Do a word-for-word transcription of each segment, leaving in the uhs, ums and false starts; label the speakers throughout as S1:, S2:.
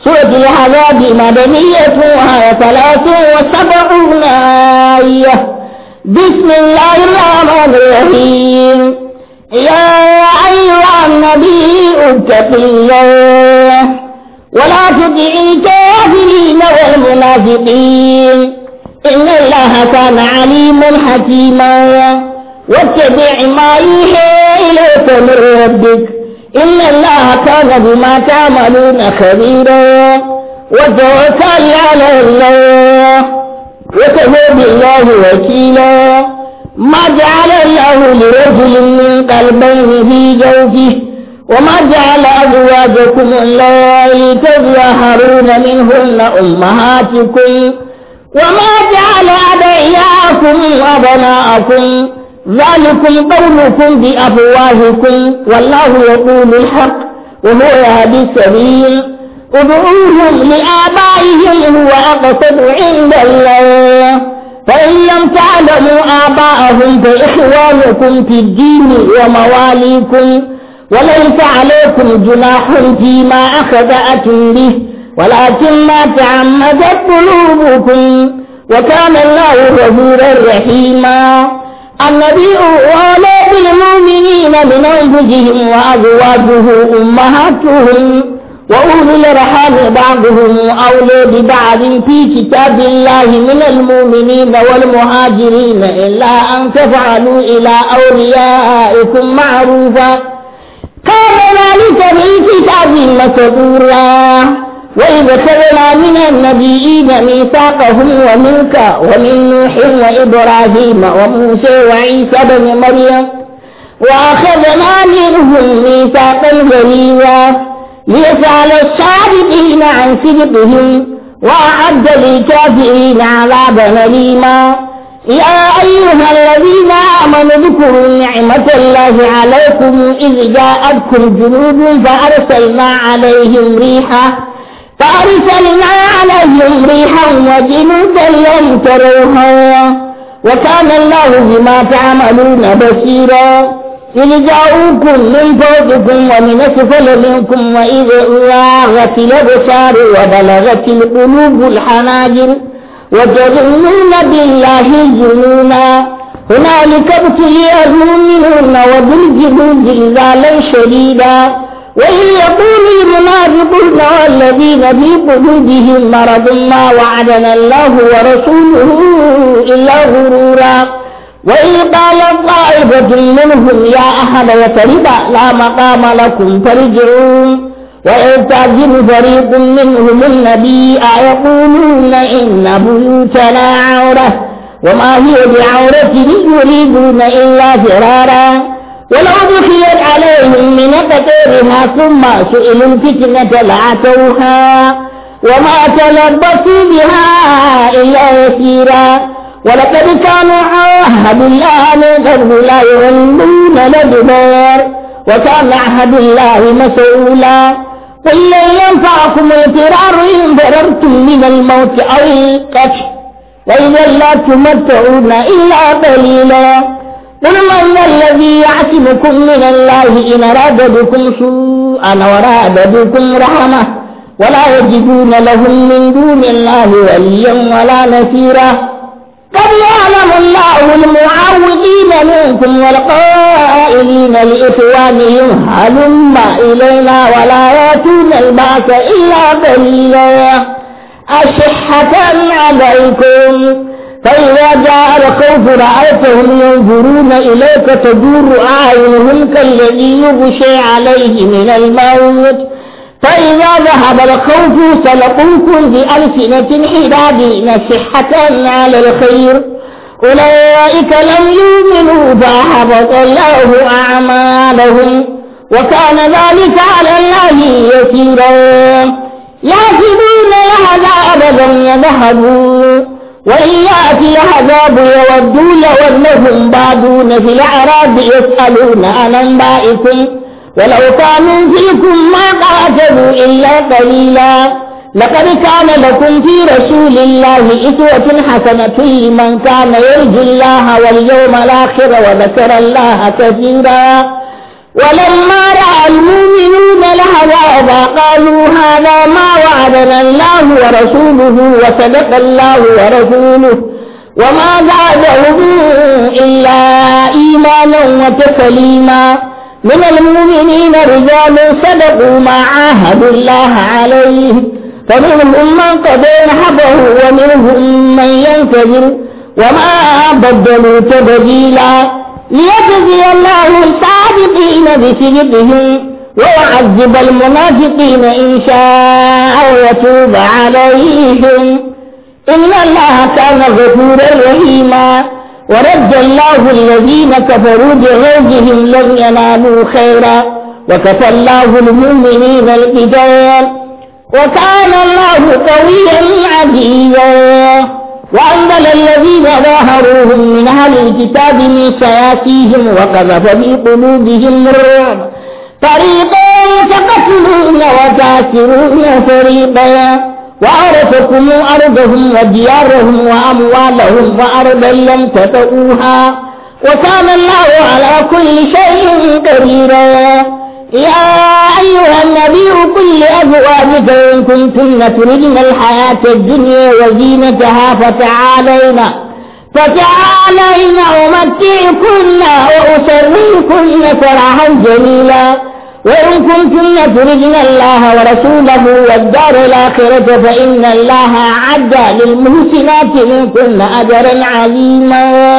S1: سورة الأحزاب مدنية وهي ثلاث وسبعون آية. بسم الله الرحمن الرحيم. يا أيها النبي اتق الله ولا تطع الكافرين والمنافقين إن الله كان عليما حكيما. واتبع ما يوحى إليك من ربك إن الله كان بما تعملون خبيرا. وتوكل على الله وكفى بالله وكيلا. ما جعل الله لرجل من قلبين في جوفه وما جعل أزواجكم اللائي تظاهرون منهن أمهاتكم وما جعل أدعياءكم أبناءكم ذلكم قولكم بأفواهكم والله يقول الحق وهو يهدي السبيل. ادعوهم لآبائهم هو أقسط عند الله فإن لم تعلموا آباءهم فإخوانكم في الدين ومواليكم وليس عليكم جناح فيما أخطأتم به ولكن ما تعمدت قلوبكم وكان الله غفورا رحيما. النبي أولى بالمؤمنين من أنفسهم وأزواجه أمهاتهم وأولو الأرحام بعضهم أولى ببعض في كتاب الله من المؤمنين والمهاجرين إلا أن تفعلوا إلى أوليائكم معروفا كان ذلك في الكتاب مسطورا. وإذا أخذنا من النبيين ميثاقهم ومنك ومن نوح وإبراهيم وموسى وعيسى بن مريم وأخذنا منهم ميثاقا غليظا ليسأل الصادقين عن صدقهم وأعد للكافرين عذابا أليما. يا أيها الذين آمنوا اذكروا نعمة الله عليكم إذ جاءتكم جنود فأرسلنا عليهم ريحا فأرسلنا عليهم ريحا وجنودا لم تروها وكان الله بما تعملون بصيرا. إذ جاءوكم من فوقكم ومن أسفل منكم وإذ زاغت الأبصار وبلغت القلوب الحناجر وتظنون بالله الظنونا هنالك ابتلي المؤمنون وزلزلوا زلزالا شديدا. وإذ يقول المنافقون والذين في قلوبهم مرض ما وعدنا الله ورسوله إلا غرورا. وإذ قالت طائفة منهم يا أهل يثرب لا مقام لكم فارجعوا وإذ تعجب فريق منهم النبي أيقولون إن بيوتنا عورة وما هي بعورة يريدون إلا فرارا. ولو دخلت عليهم من قطرها ثم سئلوا الفتنة لأتوها وما تلبثوا بها إلا يسيرا. ولقد كانوا عهد الله من قبل لا يولون الأدبار وكان عهد الله مسؤولا. قل لن ينفعكم الفرار إن فررتم من الموت أو القتل وإذا لا تمتعون إلا قليلا. قل من الذي يعصمكم من الله إن أراد بكم سوءا وراد بكم رحمة ولا يجدون لهم من دون الله وليا ولا نصيرا. قد يعلم الله المعوقين منكم والقائلين لإخوانهم هلم إلينا ولا يأتون البعث إلا قليلا أشحة عليكم فإذا جاء الخوف رأيتهم ينظرون إليك تدور أعينهم كالذي يغشي عليه من الموت فإذا ذهب الخوف سلقوكم بألسنة حداد نصيحة على الخير أولئك لم يؤمنوا فأحبط الله أعمالهم وكان ذلك على الله يسيرا. يحسبون العذاب لم يذهبوا وإن يأتي العذاب يودوا لو أنهم بادون في الأعراب يسألون عن أنبائكم ولو كانوا فيكم ما قاتلوا إلا قليلا. لقد كان لكم في رسول الله أسوة حسنة لمن كان يرجو الله واليوم الآخر وذكر الله كثيرا. ولما رأى المؤمنون العذاب قالوا هذا ما وعد وعدنا الله ورسوله وصدق الله ورسوله وما زادهم إلا إيمانا وتسليما. من المؤمنين رجال صدقوا ما عاهدوا الله عليه فمنهم من قضى نحبه ومنهم من ينتظر وما بدلوا تبديلا ليجزي الله الصادقين بصدقهم ويعذب المنافقين إن شاء ويتوب عليهم إن الله كان غفورا رحيما. ورد الله الذين كفروا بغيظهم لم ينالوا خيرا وكفى الله المؤمنين القتال وكان الله قويا عزيزا. وأنزل الذين ظاهروهم من أهل الكتاب من سياسيهم وقذف في قلوبهم الرعب فريقا تقتلون وتاسرون فريقا وعرفكم أرضهم وديارهم وأموالهم وأرضا لم تطئوها وكان الله على كل شيء قديرا. يا أيها النبي قل لأزواجك إن كنتن تردن الحياة الدنيا وزينتها فتعالينا فتعالين أمتعكن وأسرحكن سراحا جميلا. وإن كنتن تردن الله ورسوله والدار الآخرة فإن الله أعد للمحسنات منكن أجرا عظيما.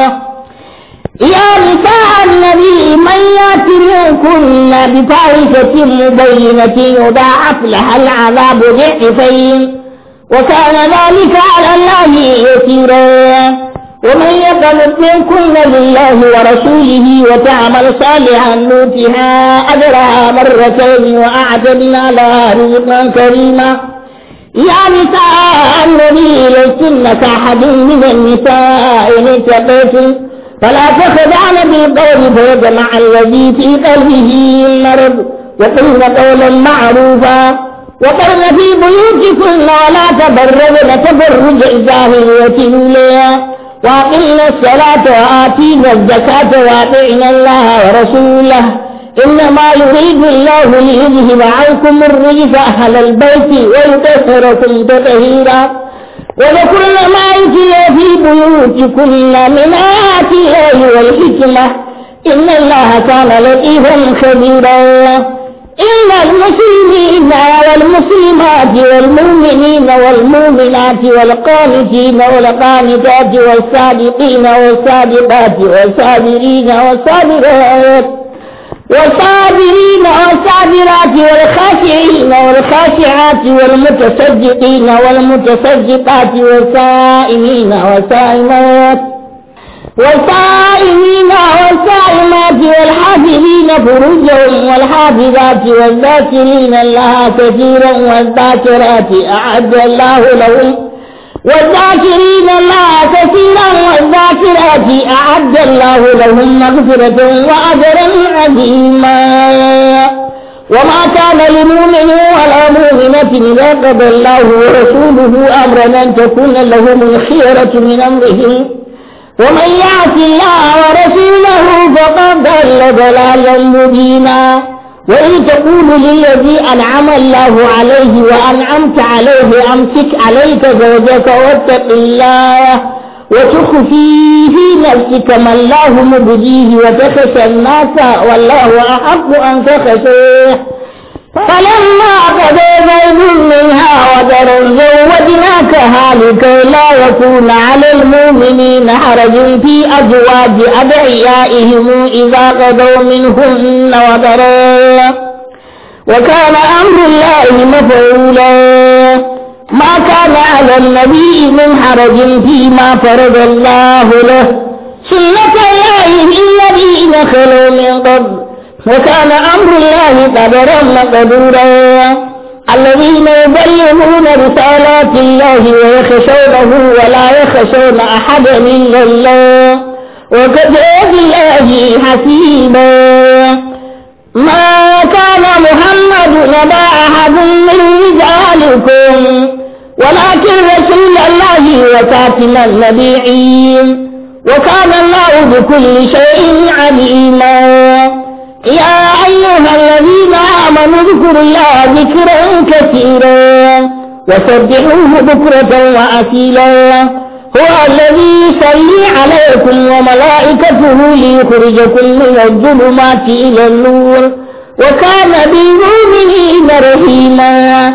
S1: يا نساء النبي من يأت منكن بفاحشة مبينة يضاعف لها العذاب ضعفين وكان ذلك على الله يسيرا. ومن يقنط منكن لله ورسوله وتعمل صالحا نؤتها أجرها مرتين وأعتدنا لها رزقا كريما. يا نساء النبي لستن كأحد من النساء إن اتقيتن فلا تخدعن بالقول فيطمع الذي في قلبه مرض وقلن قولا معروفا وقرن في بيوتكن ولا تبرجن تبرج الجاهلية الأولى وأقمنا الصلاة وآتينا الزكاة وأطعنا الله ورسوله إنما يريد الله ليذهب عنكم الرجس أهل البيت ويطهركم تطهيرا. وذكرن ما يتلى في بيوتكن من آيات الله والحكمة إن الله كان لطيفا خبيرا. إن المسلمين والمسلمات والمؤمنين والمؤمنات والقانتين والقانتات والصادقين والصادقات والصابرين والصابرات والصابرين والصابرات والخاشعين والخاشعات والمتصدقين والمتصدقات والصائمين والصائمات والصائمين والصائمات والحافظين فروجهم والحافظات والذاكرين الله كثيرا والذاكرات أعد الله لهم والذاكرين الله كثيرا والذاكرات أعد الله لهم مغفرة وأجرا عظيما. وما كان لمؤمن ولا مؤمنة إذا قضى الله ورسوله أمرا أن تكون لهم الخيرة من أمرهم ومن يعص الله ورسوله فقد ضل ضلالا مبينا. وإن تقول للذي أنعم الله عليه وأنعمت عليه أمسك عليك زوجك واتق الله وتخفي في نفسك ما الله مبديه وتخشى الناس والله أحق أن تخشيه فلما قضى زيد منها وطرا زوجناكها لكي لا يكون على المؤمنين حرج في أزواج أدعيائهم إذا قضوا منهن وطرا وكان أمر الله مفعولا. ما كان على النبي من حرج فيما فرض الله له سنة الله الذين خلوا من قبل وكان أمر الله قدرا مقدورا. الذين يبلغون رسالات الله ويخشونه ولا يخشون أحدا إلا الله وكفى بالله حسيبا. ما كان محمد نبا أحد من رجالكم ولكن رسول الله وخاتم النبيين وكان الله بكل شيء عليما. يا أيها الذين آمنوا اذكروا الله ذكرا كثيرا وسبحوه بكرة وأصيلا. هو الذي يصلي عليكم وملائكته ليخرجكم من الظلمات إلى النور وكان بالمؤمنين رحيما.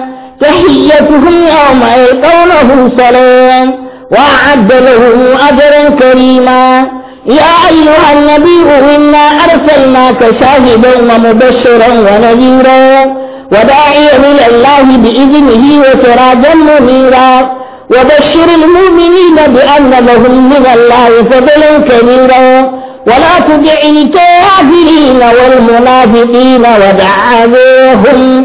S1: تحيتهم يوم يلقونه سلام وأعد لهم أجرا كريما. يا أيها النبي إنا أرسلناك شاهدا ومبشرا ونذيرا وداعيا إلى الله بإذنه وسراجا منيرا وبشر المؤمنين بأن لهم من الله فضلا كبيرا ولا تدع الكافرين والمنافقين ودع عليهم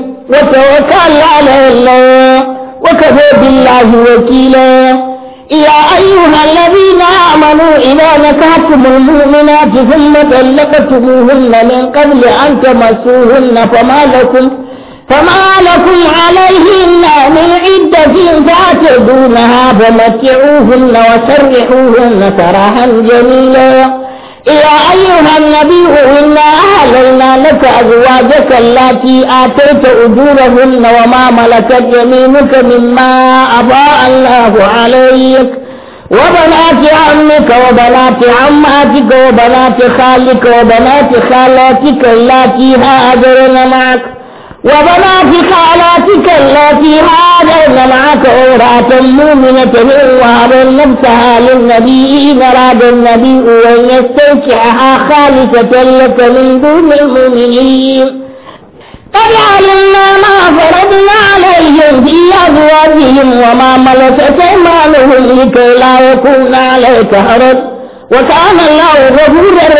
S1: وتوكل على الله وكفى بالله وكيلا. يا أيها الذين آمنوا إذا نكحتم المؤمنات ثم طلقتموهن من قبل أن تمسوهن فما لكم فما لكم عليهن من عدة تعتدونها فمتعوهن وسرحوهن سراحا جميلا. يا أيها النبي إنا أحللنا لك أزواجك التي آتيت أجورهن وما ملكت يمينك مما أفاء الله عليك وبنات عمك وبنات عماتك وبنات خالك وبنات خالاتك اللاتي هاجرن معك وبنات خالاتك اللاتي هاجرن معك امرأة مؤمنة إن وهبت نفسها للنبي إن أراد النبي أن يستنكحها خالصة لك من دون المؤمنين. قد علمنا ما فرضنا عليهم في أزواجهم وما ملكت أيمانهم لكي لا يكون عليك حرج وكان الله غفورا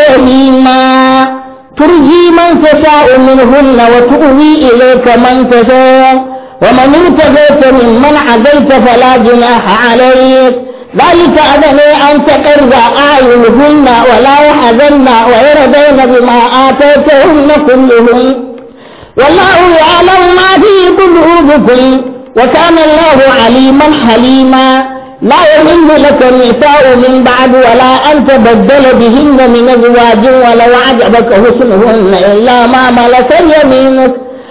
S1: رحيما. ترجي من تشاء منهن وتؤوي إليك من تشاء ومن ابتغيت ممن عديت فلا جناح عليك. ذلك أدنى أن تقر أعينهن ولا يحزن ويرضين بما آتيتهن كلهن والله يعلم ما في قلوبكم وكان الله عليما حليما. لا يحل لك النساء من بعد ولا أن تبدل بهن من أزواج ولو عجبك حسنهن إلا ما ملكت يمينك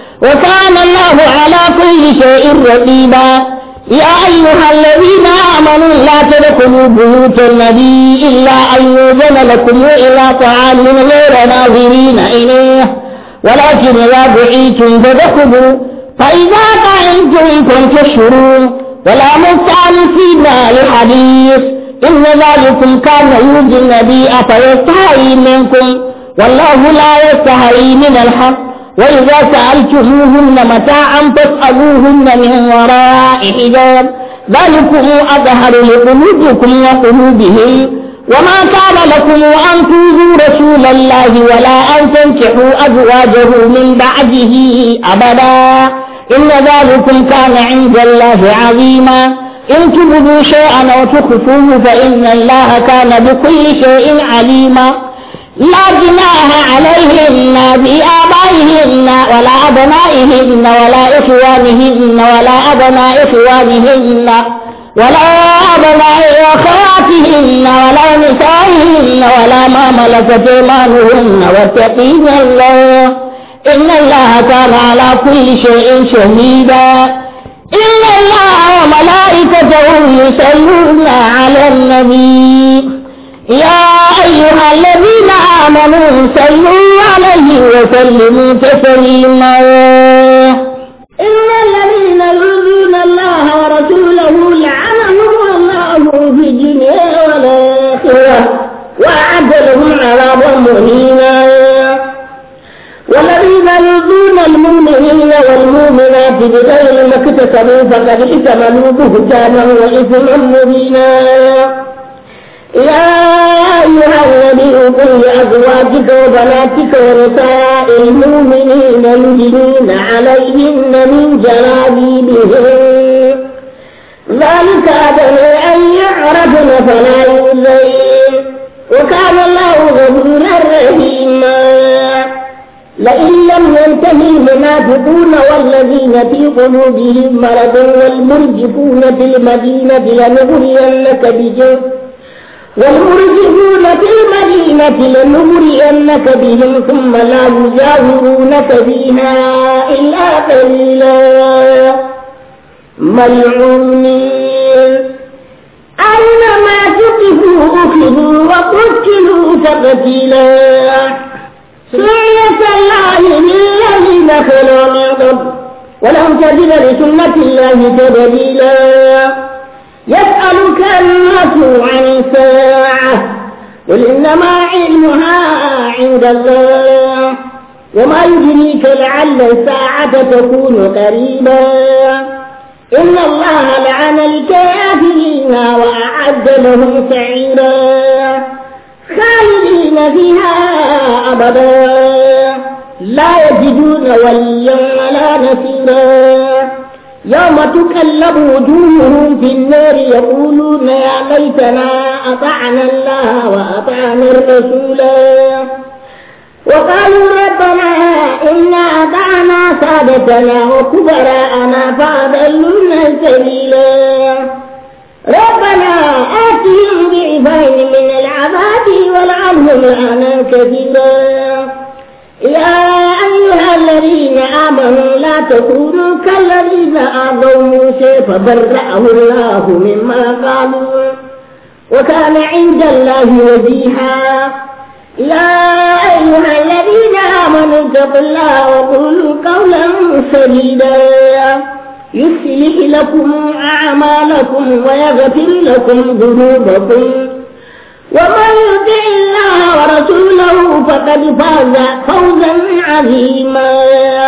S1: وكان الله على كل شيء رقيبا. يا أيها الذين آمنوا لا تدخلوا بيوت النبي إلا أن يؤذن لكم إلى طعام غير ناظرين إليه ولكن إذا دعيتم فادخلوا فإذا طعمتم فانتشروا ولا مستأنسين لحديث إن ذلكم كان يؤذي النبي فيستحيي منكم والله لا يستحيي من الحق. وإذا سألتموهن متاعا فاسألوهن من وراء حجاب ذلكم أظهر لقلوبكم وقلوبهم. وما كان لكم أن تؤذوا رسول الله ولا أن تنكحوا أزواجه من بعده أبدا إن ذلكم كان عند الله عظيما. إن تبدوا شيئا أو تخفوه فإن الله كان بكل شيء عليما. لا جناح عليهن بآبائهن ولا أبنائهن ولا إخوانهن ولا أبناء إخوانهن ولا أبناء أخواتهن ولا نسائهن ولا ما ملكت أيمانهن واتقين الله إن الله كان على كل شيء شهيدا. إن الله وملائكته يصلون على النبي يا أيها الذين آمنوا صلوا عليه وسلموا تسليما. إن الذين يؤذون الله ورسوله لعنهم الله في الدنيا والآخرة وأعد لهم عذابا مهينا. والذين يؤذون المؤمنين والمؤمنات بغير ما اكتسبوا فقد احتملوا بهتانا وإثما مبينا. يا أيها النبي قل لأزواجك وبناتك ونساء المؤمنين يدنين عليهن من جلابيبهن ذلك أدنى أن يعرفن فلا يؤذين وكان الله غفورا رحيما. لئن لم ينتهي المنافقون والذين في قلوبهم مرض والمرجفون في المدينة لنغرينك بهم والمرجفون في المدينة لنغرينك بهم ثم لا يجاورونك فيها إلا قليلا. ملعونين أينما ثقفوا أخذوا وقتلوا تقتيلا سنة الله للذين خلوا من قبل ولن تجد لسنة الله تبديلا يسألك الناس عن الساعة قل إنما علمها عند الله وما يدريك لعل الساعة تكون قريبا إن الله لعن الكافرين وأعد لهم سعيرا خالدين فيها أبدا لا يجدون وليا ولا نصيرا يوم تكلم وجوههم في النار يقولون يا ليتنا أطعنا الله وأطعنا الرسولا وقالوا ربنا إنا أطعنا سادتنا وكبراءنا فأضلونا سبيلا ربنا آتهم ضعفين من العذاب والعنهم لعنا كثيرا يا أيها الذين آمنوا لا تكونوا كالذين آذوا موسى فبرأه الله مما قالوا وكان عند الله وجيها يا أيها الذين آمنوا اتقوا الله وقولوا قولا سديدا يصلح لكم أعمالكم ويغفر لكم ذنوبكم ومن يطع الله ورسوله فقد فاز فوزا عظيما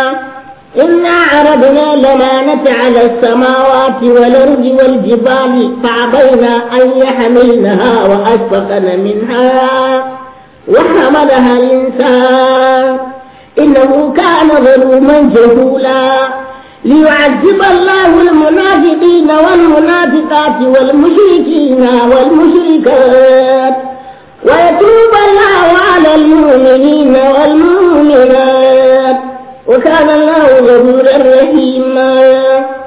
S1: إنا عرضنا الأمانة على السماوات والأرض والجبال فأبينا أن يحملنها وأشفقن منها وحملها الإنسان إنه كان ظلوما جهولا ليعذب الله المنافقين والمنافقات والمشركين والمشركات ويتوب الله على المؤمنين والمؤمنات وكان الله غفورا رحيما